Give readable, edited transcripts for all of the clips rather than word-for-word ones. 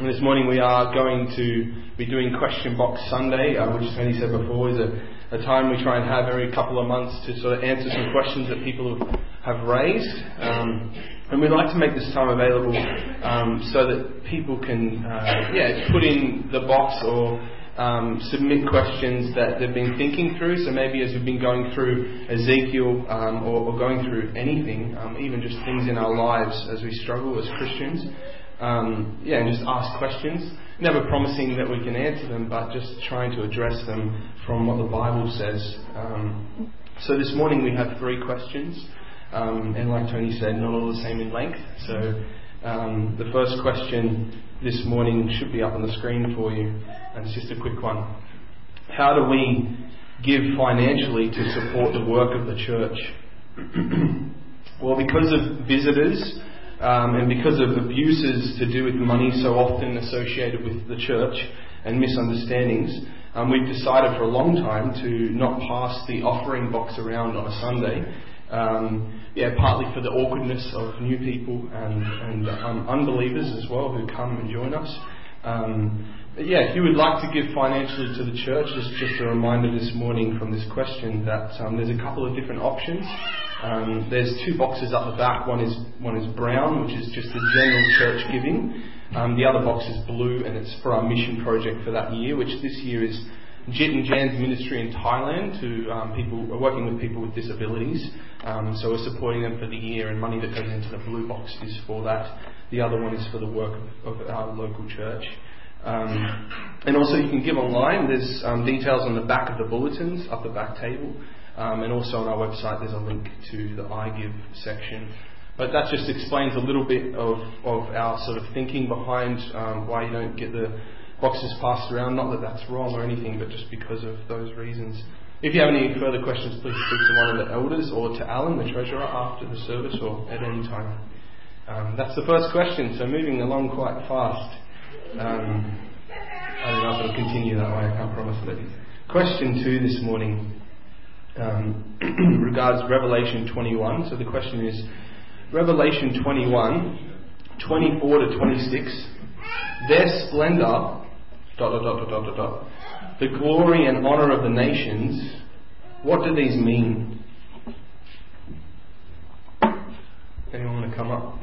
This morning we are going to be doing Question Box Sunday, which Tony said before is a time we try and have every couple of months to sort of answer some questions that people have raised. And we'd like to make this time available so that people can put in the box or submit questions that they've been thinking through. So maybe as we've been going through Ezekiel or going through anything, even just things in our lives as we struggle as Christians, and just ask questions. Never promising that we can answer them, but just trying to address them from what the Bible says. So this morning we have 3 questions, and like Tony said, not all the same in length. So the first question this morning should be up on the screen for you, and it's just a quick one. How do we give financially to support the work of the church? Well, because of visitors and because of abuses to do with money so often associated with the church and misunderstandings, we've decided for a long time to not pass the offering box around on a Sunday. Partly for the awkwardness of new people and unbelievers as well who come and join us. If you would like to give financially to the church, just a reminder this morning from this question that there's a couple of different options. There's 2 boxes up the back. One is brown, which is just the general church giving. The other box is blue, and it's for our mission project for that year, which this year is Jit and Jan's ministry in Thailand to working with people with disabilities. So we're supporting them for the year, and money that goes into the blue box is for that. The other one is for the work of our local church. And also you can give online. There's details on the back of the bulletins, up the back table. And also on our website there's a link to the iGive section. But that just explains a little bit of our sort of thinking behind why you don't get the boxes passed around. Not that that's wrong or anything, but just because of those reasons. If you have any further questions, please speak to one of the elders or to Alan, the treasurer, after the service or at any time. That's the first question, so moving along quite fast. I don't know if it'll continue that way, I can't promise it. Question 2 this morning regards Revelation 21. So the question is, Revelation 21, 24 to 26, their splendour, ... the glory and honour of the nations, what do these mean? Anyone want to come up?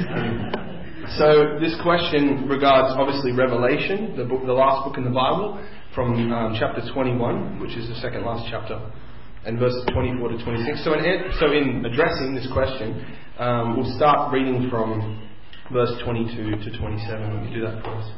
So this question regards obviously Revelation, the last book in the Bible, from chapter 21, which is the second last chapter, and verses 24 to 26. So in addressing this question, we'll start reading from verse 22 to 27. Let me do that for us.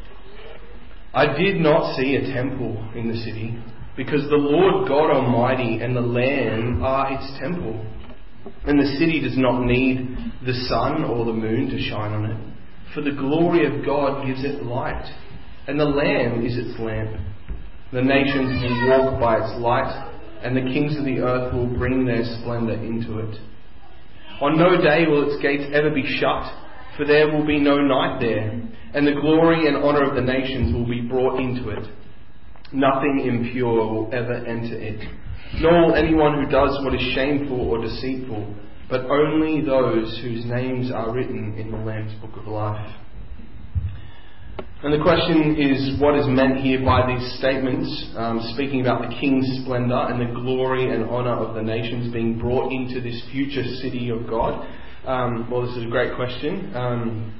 I did not see a temple in the city, because the Lord God Almighty and the Lamb are its temple. And the city does not need the sun or the moon to shine on it, for the glory of God gives it light, and the Lamb is its lamp. The nations will walk by its light, and the kings of the earth will bring their splendour into it. On no day will its gates ever be shut, for there will be no night there, and the glory and honour of the nations will be brought into it. Nothing impure will ever enter it, nor will anyone who does what is shameful or deceitful, but only those whose names are written in the Lamb's Book of Life. And the question is, what is meant here by these statements, speaking about the King's splendour and the glory and honour of the nations being brought into this future city of God? Well, this is a great question.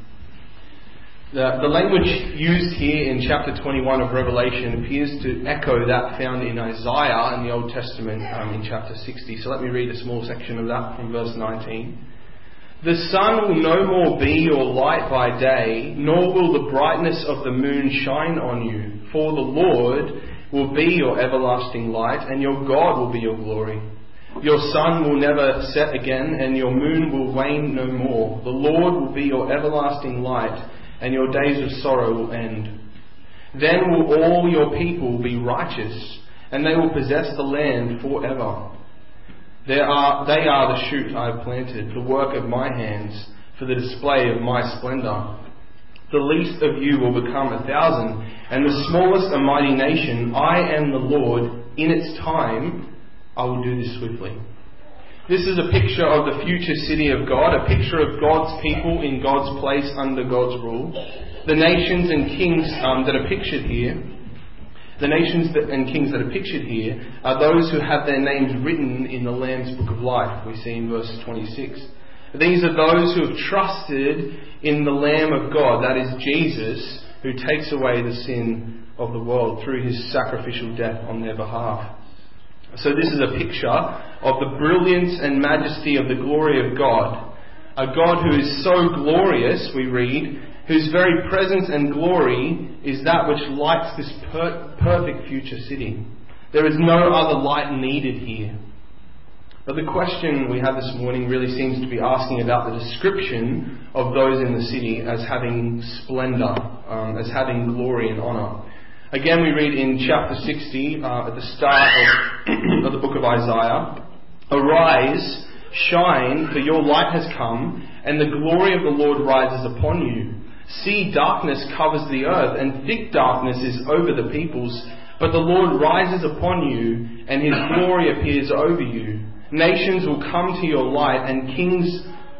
The language used here in chapter 21 of Revelation appears to echo that found in Isaiah in the Old Testament in chapter 60. So let me read a small section of that from verse 19. The sun will no more be your light by day, nor will the brightness of the moon shine on you. For the Lord will be your everlasting light, and your God will be your glory. Your sun will never set again, and your moon will wane no more. The Lord will be your everlasting light, and your days of sorrow will end. Then will all your people be righteous, and they will possess the land forever. They are the shoot I have planted, the work of my hands, for the display of my splendour. The least of you will become 1,000, and the smallest a mighty nation. I am the Lord. In its time I will do this swiftly. This is a picture of the future city of God, a picture of God's people in God's place under God's rule. The nations and kings that are pictured here, are those who have their names written in the Lamb's Book of Life, we see in verse 26. These are those who have trusted in the Lamb of God, that is Jesus, who takes away the sin of the world through his sacrificial death on their behalf. So this is a picture of the brilliance and majesty of the glory of God. A God who is so glorious, we read, whose very presence and glory is that which lights this perfect future city. There is no other light needed here. But the question we have this morning really seems to be asking about the description of those in the city as having splendour, as having glory and honour. Again, we read in chapter 60, at the start of the book of Isaiah, "Arise, shine, for your light has come, and the glory of the Lord rises upon you. See, darkness covers the earth, and thick darkness is over the peoples. But the Lord rises upon you, and his glory appears over you. Nations will come to your light, and kings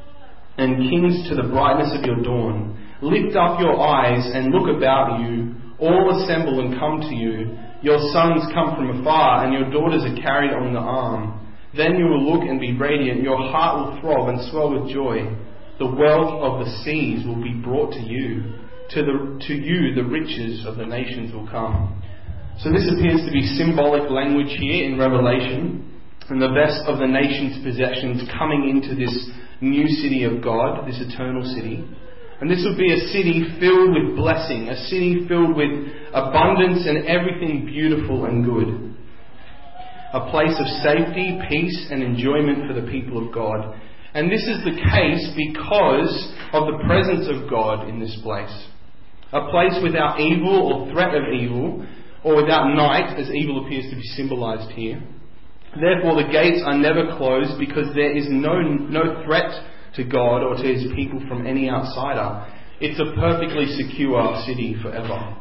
to the brightness of your dawn. Lift up your eyes and look about you. All assemble and come to you. Your sons come from afar, and your daughters are carried on the arm. Then you will look and be radiant. Your heart will throb and swell with joy. The wealth of the seas will be brought to you. To you the riches of the nations will come." So this appears to be symbolic language here in Revelation, and the best of the nation's possessions coming into this new city of God, this eternal city. And this will be a city filled with blessing, a city filled with abundance and everything beautiful and good. A place of safety, peace and enjoyment for the people of God. And this is the case because of the presence of God in this place. A place without evil or threat of evil, or without night, as evil appears to be symbolized here. Therefore the gates are never closed, because there is no threat to God or to his people from any outsider. It's a perfectly secure city forever.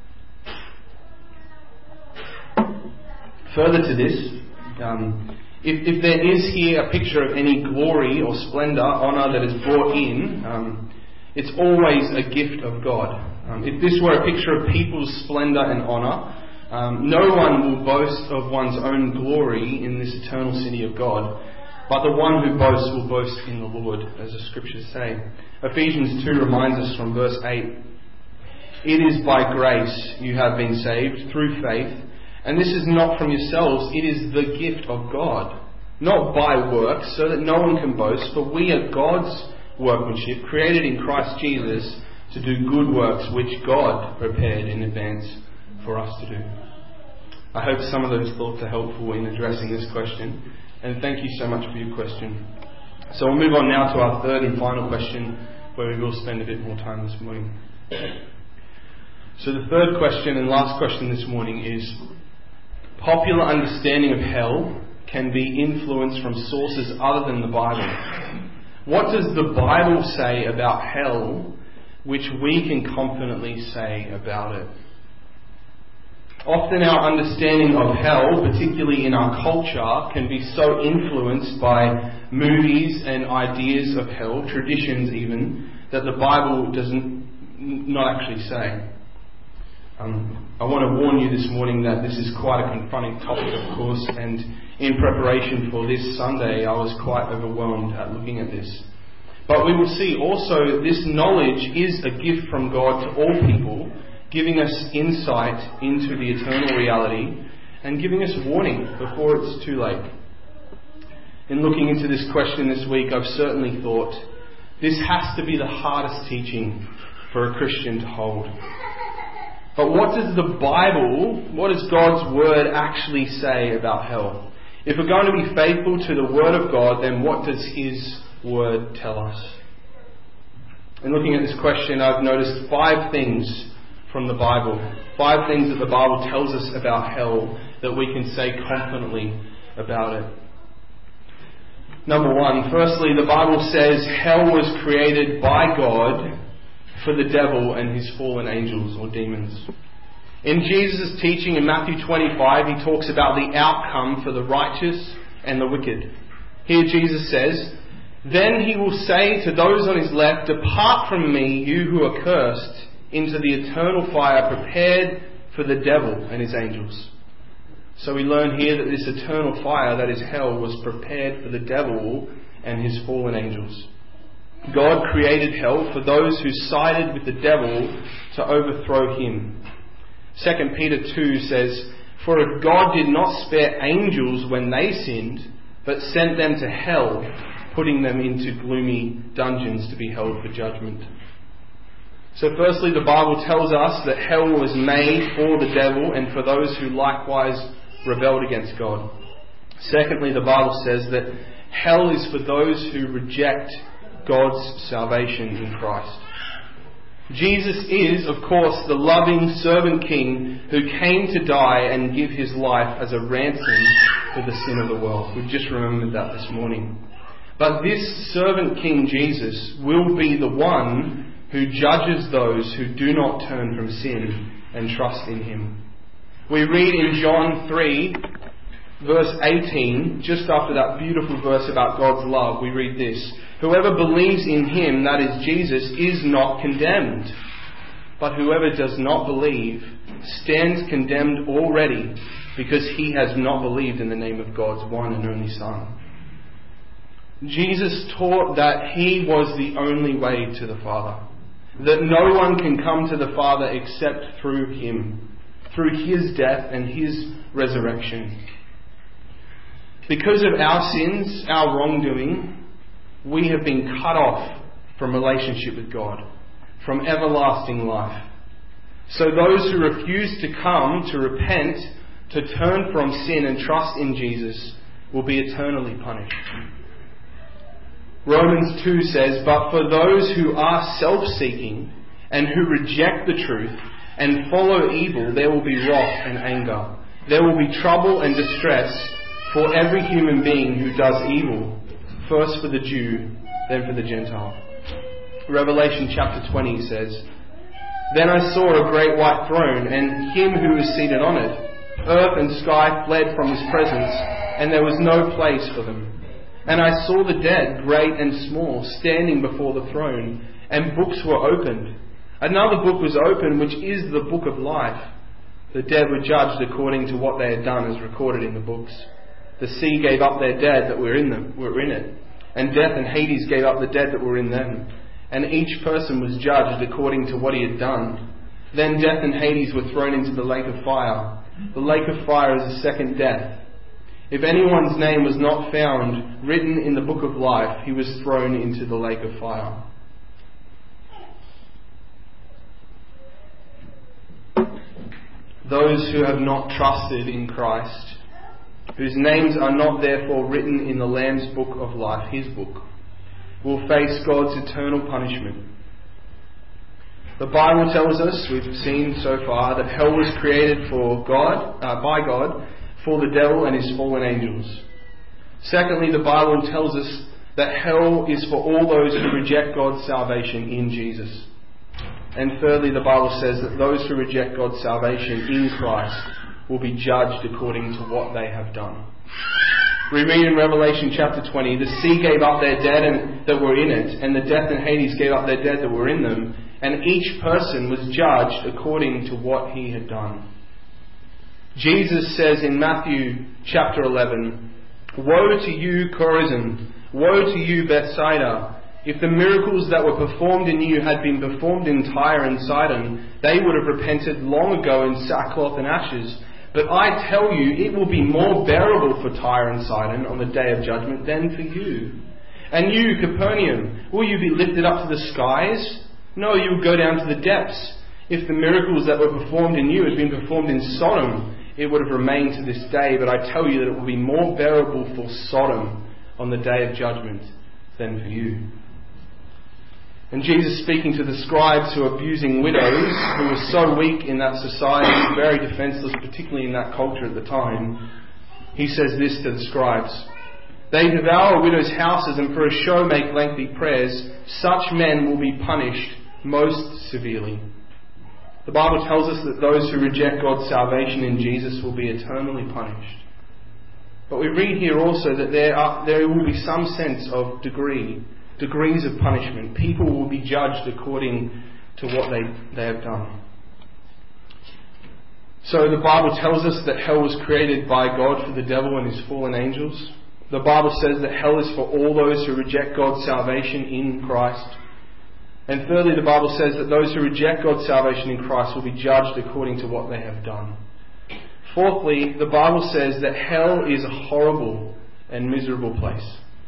Further to this, if there is here a picture of any glory or splendour, honour that is brought in, it's always a gift of God. If this were a picture of people's splendour and honour, no one will boast of one's own glory in this eternal city of God, but the one who boasts will boast in the Lord, as the scriptures say. Ephesians 2 reminds us from verse 8, "It is by grace you have been saved through faith, and this is not from yourselves, it is the gift of God, not by works, so that no one can boast, for we are God's workmanship, created in Christ Jesus to do good works which God prepared in advance for us to do." I hope some of those thoughts are helpful in addressing this question, and thank you so much for your question. So we'll move on now to our third and final question, where we will spend a bit more time this morning. So the third question and last question this morning is, popular understanding of hell can be influenced from sources other than the Bible. What does the Bible say about hell which we can confidently say about it? Often our understanding of hell, particularly in our culture, can be so influenced by movies and ideas of hell, traditions even, that the Bible doesn't not actually say. I want to warn you this morning that this is quite a confronting topic, of course, and in preparation for this Sunday I was quite overwhelmed at looking at this. But we will see also this knowledge is a gift from God to all people, giving us insight into the eternal reality and giving us warning before it's too late. In looking into this question this week, I've certainly thought this has to be the hardest teaching for a Christian to hold. But what does the Bible, what does God's Word actually say about hell? If we're going to be faithful to the Word of God, then what does His Word tell us? In looking at this question, I've noticed 5 things from the Bible. 5 things that the Bible tells us about hell that we can say confidently about it. Number 1, firstly, the Bible says hell was created by God for the devil and his fallen angels or demons. In Jesus' teaching in Matthew 25, he talks about the outcome for the righteous and the wicked. Here Jesus says, "Then he will say to those on his left, 'Depart from me, you who are cursed, into the eternal fire prepared for the devil and his angels.'" So we learn here that this eternal fire, that is hell, was prepared for the devil and his fallen angels. God created hell for those who sided with the devil to overthrow him. 2 Peter 2 says, "For if God did not spare angels when they sinned, but sent them to hell, putting them into gloomy dungeons to be held for judgment." So firstly, the Bible tells us that hell was made for the devil and for those who likewise rebelled against God. Secondly, the Bible says that hell is for those who reject God's salvation in Christ. Jesus is, of course, the loving servant king who came to die and give his life as a ransom for the sin of the world. We've just remembered that this morning. But this servant king, Jesus, will be the one who judges those who do not turn from sin and trust in him. We read in John 3, verse 18, just after that beautiful verse about God's love, we read this: "Whoever believes in him," that is Jesus, "is not condemned. But whoever does not believe stands condemned already, because he has not believed in the name of God's one and only Son." Jesus taught that he was the only way to the Father, that no one can come to the Father except through him, through his death and his resurrection. Because of our sins, our wrongdoing, we have been cut off from relationship with God, from everlasting life. So those who refuse to come, to repent, to turn from sin and trust in Jesus, will be eternally punished. Romans 2 says, "But for those who are self-seeking and who reject the truth and follow evil, there will be wrath and anger. There will be trouble and distress for every human being who does evil, first for the Jew, then for the Gentile." Revelation chapter 20 says, "Then I saw a great white throne and him who was seated on it. Earth and sky fled from his presence, and there was no place for them. And I saw the dead, great and small, standing before the throne, and books were opened. Another book was opened, which is the book of life. The dead were judged according to what they had done, as recorded in the books. The sea gave up their dead that were in it, and death and Hades gave up the dead that were in them. And each person was judged according to what he had done. Then death and Hades were thrown into the lake of fire. The lake of fire is the second death. If anyone's name was not found written in the book of life, he was thrown into the lake of fire." Those who have not trusted in Christ, whose names are not therefore written in the Lamb's book of life, his book, will face God's eternal punishment. The Bible tells us, we've seen so far, that hell was created by God for the devil and his fallen angels. Secondly, the Bible tells us that hell is for all those who reject God's salvation in Jesus. And thirdly, the Bible says that those who reject God's salvation in Christ will be judged according to what they have done. We read in Revelation chapter 20, "The sea gave up their dead that were in it, and the death and Hades gave up their dead that were in them, and each person was judged according to what he had done." Jesus says in Matthew chapter 11, "Woe to you, Chorazin! Woe to you, Bethsaida! If the miracles that were performed in you had been performed in Tyre and Sidon, they would have repented long ago in sackcloth and ashes. But I tell you, it will be more bearable for Tyre and Sidon on the day of judgment than for you. And you, Capernaum, will you be lifted up to the skies? No, you will go down to the depths. If the miracles that were performed in you had been performed in Sodom, it would have remained to this day. But I tell you that it will be more bearable for Sodom on the day of judgment than for you." And Jesus, speaking to the scribes who were abusing widows, who were so weak in that society, very defenseless, particularly in that culture at the time, he says this to the scribes: "They devour widows' houses and for a show make lengthy prayers. Such men will be punished most severely." The Bible tells us that those who reject God's salvation in Jesus will be eternally punished. But we read here also that there will be some sense of degrees of punishment. People will be judged according to what they have done. So the Bible tells us that hell was created by God for the devil and his fallen angels. The Bible says that hell is for all those who reject God's salvation in Christ. And thirdly, the Bible says that those who reject God's salvation in Christ will be judged according to what they have done. Fourthly, the Bible says that hell is a horrible and miserable place.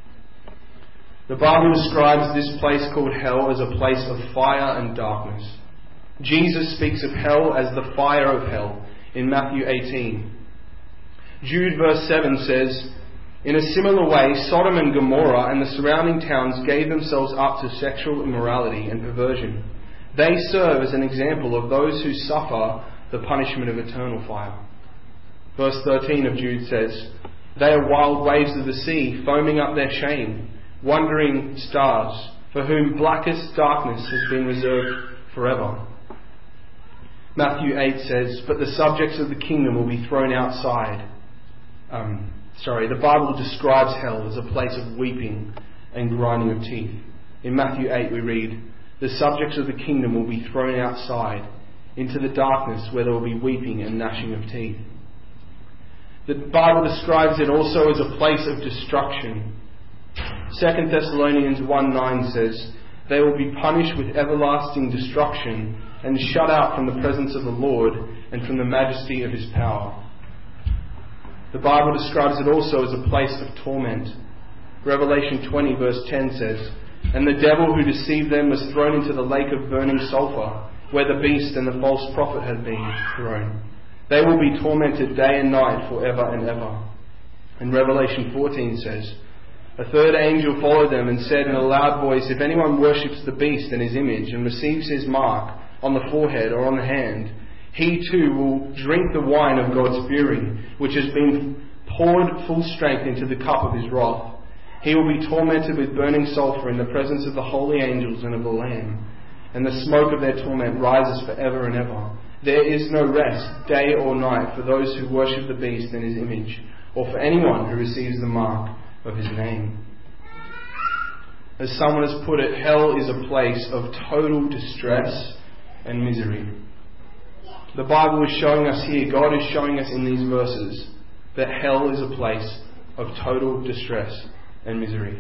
The Bible describes this place called hell as a place of fire and darkness. Jesus speaks of hell as the fire of hell in Matthew 18. Jude verse 7 says, "In a similar way, Sodom and Gomorrah and the surrounding towns gave themselves up to sexual immorality and perversion. They serve as an example of those who suffer the punishment of eternal fire." Verse 13 of Jude says, "They are wild waves of the sea, foaming up their shame, wandering stars, for whom blackest darkness has been reserved forever." Matthew 8 says, "But the subjects of the kingdom will be thrown outside." The Bible describes hell as a place of weeping and grinding of teeth. In Matthew 8 we read, "The subjects of the kingdom will be thrown outside into the darkness where there will be weeping and gnashing of teeth." The Bible describes it also as a place of destruction. 2 Thessalonians 1:9 says, "They will be punished with everlasting destruction and shut out from the presence of the Lord and from the majesty of his power." The Bible describes it also as a place of torment. Revelation 20 verse 10 says, "And the devil who deceived them was thrown into the lake of burning sulfur, where the beast and the false prophet had been thrown. They will be tormented day and night forever and ever." And Revelation 14 says, "A third angel followed them and said in a loud voice, 'If anyone worships the beast and his image and receives his mark on the forehead or on the hand, he too will drink the wine of God's fury, which has been poured full strength into the cup of his wrath. He will be tormented with burning sulfur in the presence of the holy angels and of the Lamb. And the smoke of their torment rises forever and ever. There is no rest, day or night, for those who worship the beast and his image, or for anyone who receives the mark of his name." As someone has put it, hell is a place of total distress and misery. The Bible is showing us here, God is showing us in these verses, that hell is a place of total distress and misery.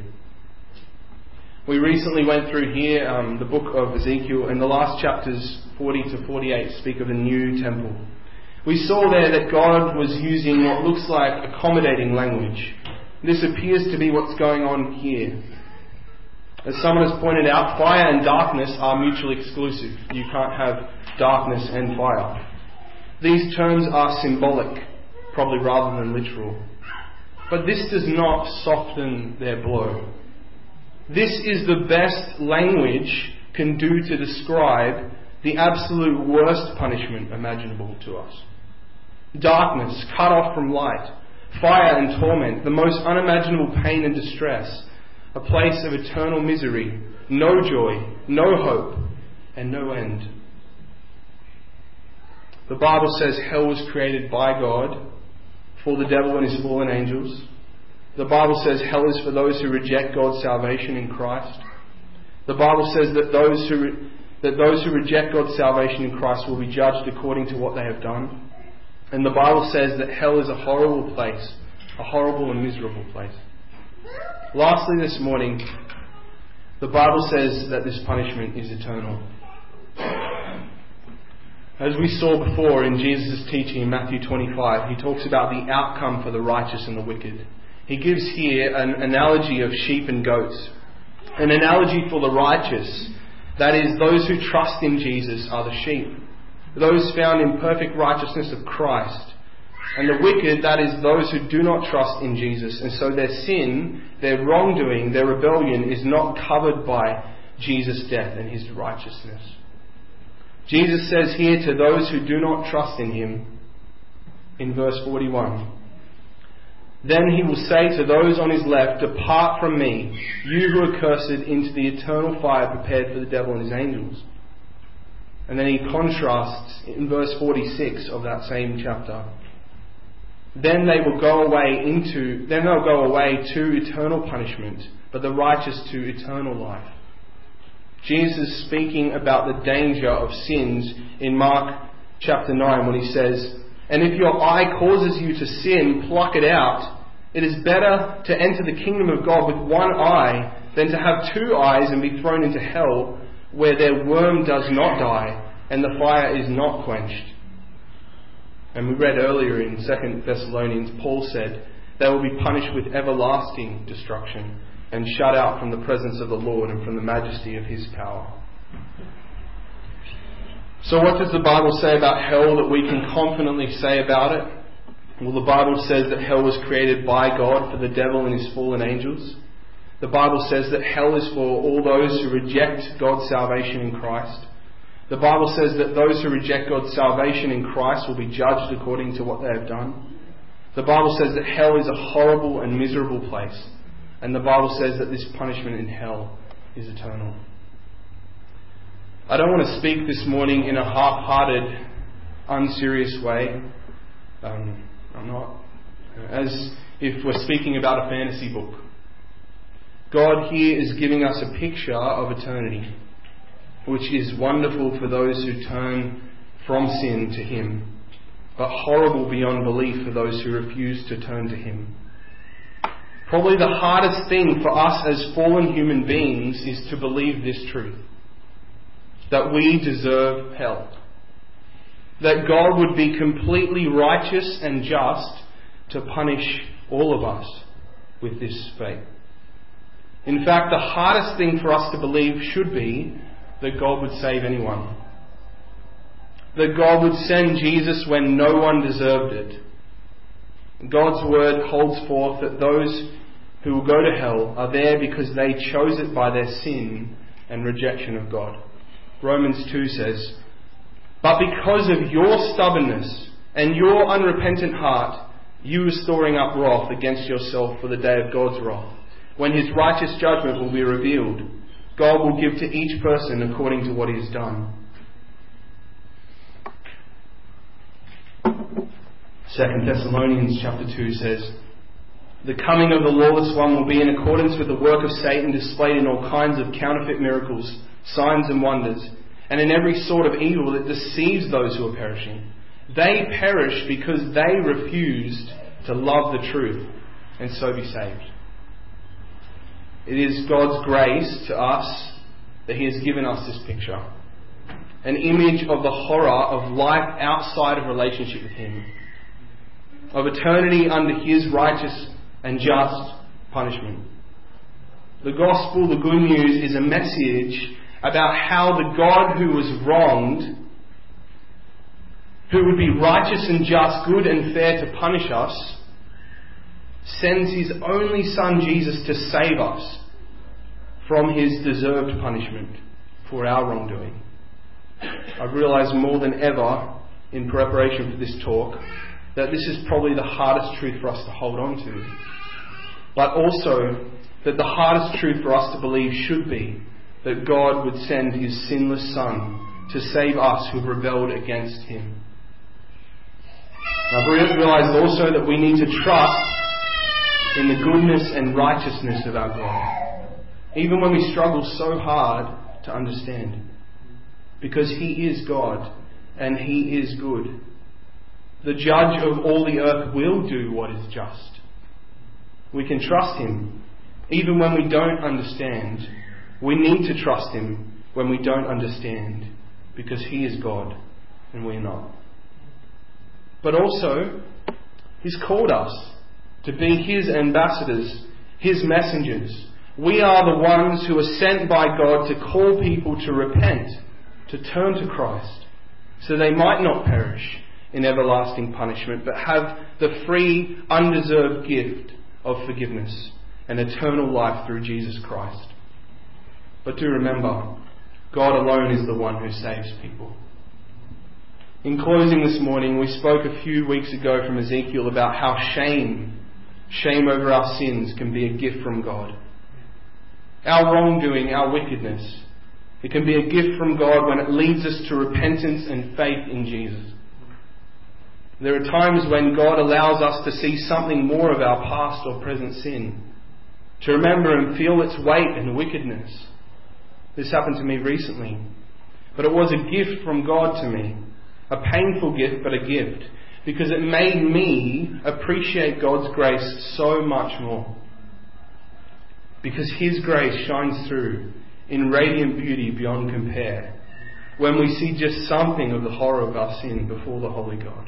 We recently went through here the book of Ezekiel, and the last chapters 40 to 48 speak of a new temple. We saw there that God was using what looks like accommodating language. This appears to be what's going on here. As someone has pointed out, fire and darkness are mutually exclusive. You can't have darkness and fire. These terms are symbolic, probably rather than literal. But this does not soften their blow. This is the best language can do to describe the absolute worst punishment imaginable to us. Darkness, cut off from light, fire and torment, the most unimaginable pain and distress, a place of eternal misery, no joy, no hope, and no end. The Bible says hell was created by God for the devil and his fallen angels. The Bible says hell is for those who reject God's salvation in Christ. The Bible says that those who reject God's salvation in Christ will be judged according to what they have done. And the Bible says that hell is a horrible place, a horrible and miserable place. Lastly this morning, the Bible says that this punishment is eternal. As we saw before in Jesus' teaching in Matthew 25, he talks about the outcome for the righteous and the wicked. He gives here an analogy of sheep and goats. An analogy for the righteous, that is, those who trust in Jesus are the sheep. Those found in perfect righteousness of Christ. And the wicked, that is, those who do not trust in Jesus. And so their sin, their wrongdoing, their rebellion is not covered by Jesus' death and his righteousness. Jesus says here to those who do not trust in him, in verse 41, "Then he will say to those on his left, 'Depart from me, you who are cursed, into the eternal fire prepared for the devil and his angels.'" And then he contrasts in verse 46 of that same chapter. then they'll go away to eternal punishment, but the righteous to eternal life. Jesus is speaking about the danger of sins in Mark chapter 9 when he says, "And if your eye causes you to sin, pluck it out. It is better to enter the kingdom of God with one eye than to have two eyes and be thrown into hell, where their worm does not die and the fire is not quenched." And we read earlier in 2 Thessalonians, Paul said, "They will be punished with everlasting destruction and shut out from the presence of the Lord and from the majesty of His power." So what does the Bible say about hell that we can confidently say about it? Well, the Bible says that hell was created by God for the devil and his fallen angels. The Bible says that hell is for all those who reject God's salvation in Christ. The Bible says that those who reject God's salvation in Christ will be judged according to what they have done. The Bible says that hell is a horrible and miserable place. And the Bible says that this punishment in hell is eternal. I don't want to speak this morning in a half-hearted, unserious way. I'm not. As if we're speaking about a fantasy book. God here is giving us a picture of eternity, which is wonderful for those who turn from sin to Him, but horrible beyond belief for those who refuse to turn to Him. Probably the hardest thing for us as fallen human beings is to believe this truth, that we deserve hell, that God would be completely righteous and just to punish all of us with this fate. In fact, the hardest thing for us to believe should be that God would save anyone. That God would send Jesus when no one deserved it. God's word holds forth that those who will go to hell are there because they chose it by their sin and rejection of God. Romans 2 says, "But because of your stubbornness and your unrepentant heart, you are storing up wrath against yourself for the day of God's wrath, when His righteous judgment will be revealed. God will give to each person according to what he has done." 2 Thessalonians chapter 2 says, "The coming of the lawless one will be in accordance with the work of Satan displayed in all kinds of counterfeit miracles, signs and wonders, and in every sort of evil that deceives those who are perishing. They perish because they refused to love the truth and so be saved." It is God's grace to us that He has given us this picture. An image of the horror of life outside of relationship with Him. Of eternity under His righteous and just punishment. The gospel, the good news, is a message about how the God who was wronged, who would be righteous and just, good and fair to punish us, sends His only Son Jesus to save us from His deserved punishment for our wrongdoing. I've realised more than ever in preparation for this talk that this is probably the hardest truth for us to hold on to, but also that the hardest truth for us to believe should be that God would send His sinless Son to save us who have rebelled against Him. I've realised also that we need to trust in the goodness and righteousness of our God, even when we struggle so hard to understand, because He is God and He is good. The judge of all the earth will do what is just. We can trust Him even when we don't understand. We need to trust Him when we don't understand, because He is God and we're not. But also, He's called us to be His ambassadors, His messengers. We are the ones who are sent by God to call people to repent, to turn to Christ, so they might not perish in everlasting punishment, but have the free, undeserved gift of forgiveness and eternal life through Jesus Christ. But do remember, God alone is the one who saves people. In closing this morning, we spoke a few weeks ago from Ezekiel about how shame over our sins can be a gift from God. Our wrongdoing, our wickedness, it can be a gift from God when it leads us to repentance and faith in Jesus. There are times when God allows us to see something more of our past or present sin, to remember and feel its weight and wickedness. This happened to me recently, but it was a gift from God to me. A painful gift, but a gift, because it made me appreciate God's grace so much more. Because His grace shines through in radiant beauty beyond compare when we see just something of the horror of our sin before the holy God.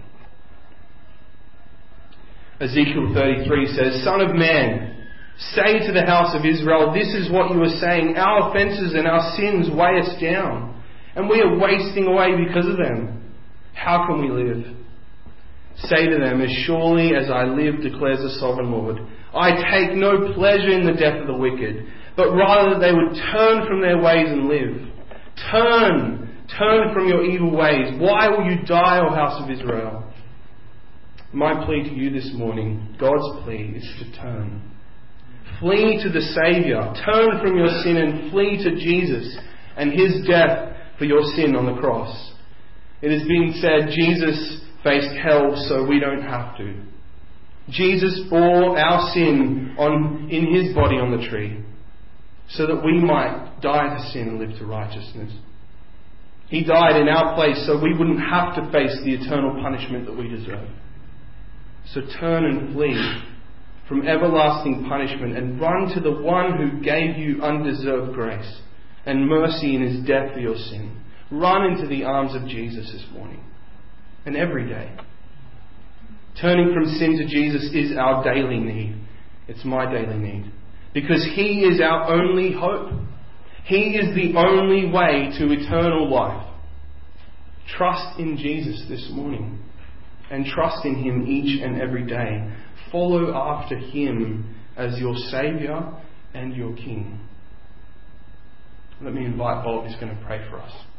Ezekiel 33 says, "Son of man, say to the house of Israel, this is what you are saying, our offences and our sins weigh us down, and we are wasting away because of them. How can we live? Say to them, as surely as I live, declares the sovereign Lord, I take no pleasure in the death of the wicked, but rather that they would turn from their ways and live. Turn from your evil ways. Why will you die, O house of Israel?" My plea to you this morning, God's plea, is to turn. Flee to the Saviour. Turn from your sin and flee to Jesus and His death for your sin on the cross. It has been said, Jesus faced hell so we don't have to. Jesus bore our sin in His body on the tree so that we might die to sin and live to righteousness. He died in our place so we wouldn't have to face the eternal punishment that we deserve. So turn and flee from everlasting punishment and run to the one who gave you undeserved grace and mercy in His death for your sin. Run into the arms of Jesus this morning and every day. Turning from sin to Jesus is our daily need. It's my daily need. Because He is our only hope. He is the only way to eternal life. Trust in Jesus this morning and trust in Him each and every day. Follow after Him as your Saviour and your King. Let me invite Bob, who's going to pray for us.